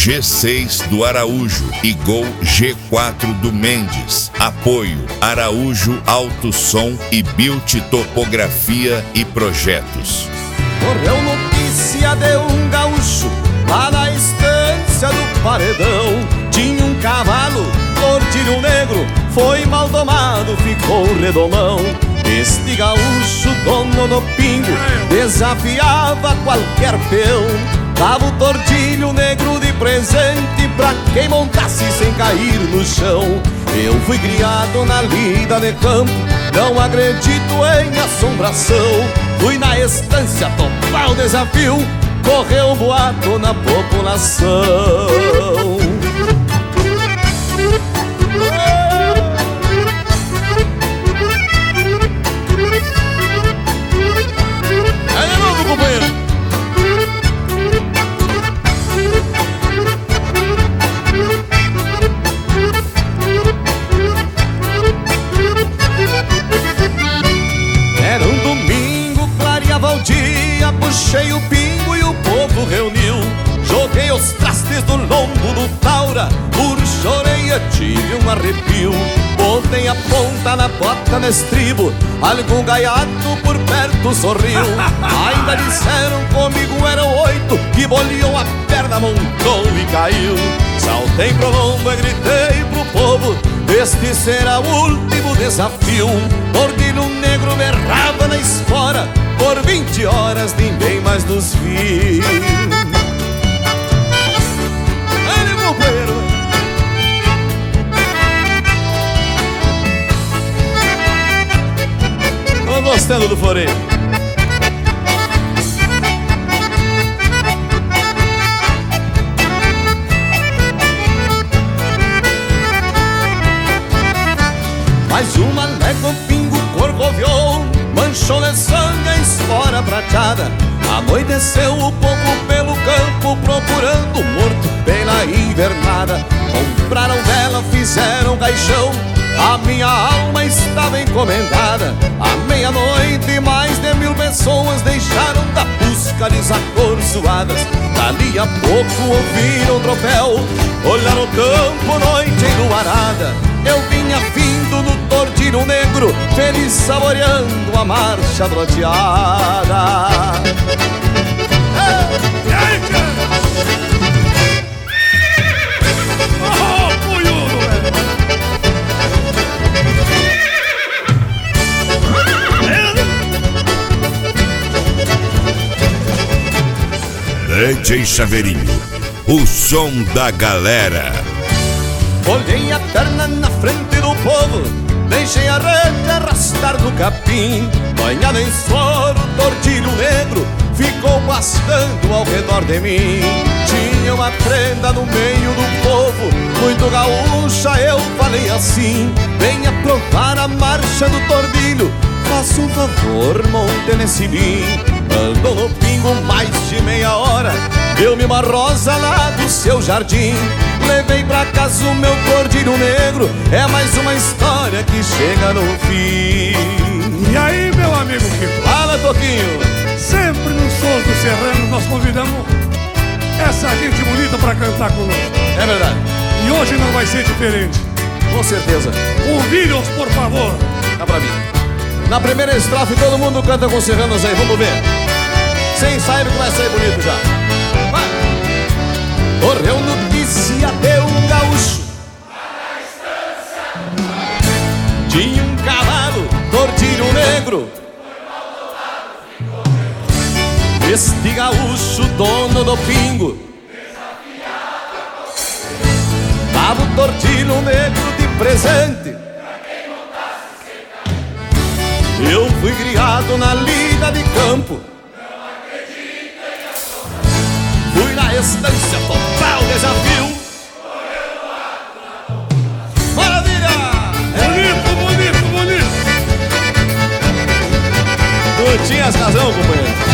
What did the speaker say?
G6 do Araújo e Gol G4 do Mendes. Apoio Araújo Alto Som e Built Topografia e Projetos. Correu notícia de um gaúcho lá na estância do Paredão. Tinha um cavalo, tordilho negro, foi mal domado, ficou redomão. Este gaúcho, dono do pingo, desafiava qualquer peão. Dava o tordilho negro de presente pra quem montasse sem cair no chão. Eu fui criado na lida de campo, não acredito em assombração. Fui na estância topar o desafio, correu um boato na população. É de novo, companheiro. Era um domingo, clareava o dia, puxei o pingo e o povo reuniu. Joguei os trastes do lombo do Taura, puxo a orelha, tive um arrepio. Botei a ponta na bota no estribo, algum gaiato por perto sorriu. Ainda disseram comigo eram 8, que boleou a perna, montou e caiu. Saltei pro lombo e gritei pro povo, este será o último desafio. Tordilho negro berrava na espora, por 20 horas ninguém mais nos viu. Olha, companheiro. Tô gostando do floreio. Mais uma légua, o pingo corcoviou, manchou de sangue a espora prateada. Anoiteceu o povo pelo campo, procurando o morto pela invernada. Compraram vela, fizeram caixão, a minha alma estava encomendada. À meia-noite mais de 1000 pessoas deixaram da busca desacorçoadas. Dali a pouco ouviram o tropel, olharam o campo, noite enluarada. Eu vinha vindo no tordilho negro, feliz saboreando a marcha troteada. DJ Chaveirinho, o som da galera. Olhei a perna na frente do povo, deixei a rede arrastar no capim. Banhado em suor, o tordilho negro ficou pastando ao redor de mim. Tinha uma prenda no meio do povo, muito gaúcha, eu falei assim: venha provar a marcha do tordilho, faça um favor, monte nesse bim. Andou no pingo mais de meia hora, deu-me uma rosa lá do seu jardim. Levei pra casa o meu tordilho negro, é mais uma história que chega no fim. E aí, meu amigo Kiko? Fala, Toquinho. Sempre nos Sons do Serrano nós convidamos essa gente bonita pra cantar conosco. É verdade. E hoje não vai ser diferente. Com certeza. Convide-os, por favor. Dá pra mim. Na primeira estrofe todo mundo canta com serranos aí, vamos ver. Sem ensaio que vai sair bonito já. Vai. Correu notícia de um gaúcho lá na estância. Tinha um cavalo, tordilho negro. Este gaúcho, dono do pingo, dava o tordilho negro de presente. Eu fui criado na lida de campo, fui na estância total desafio. Maravilha! Bonito, bonito, bonito. Tu tinhas razão, companheiro.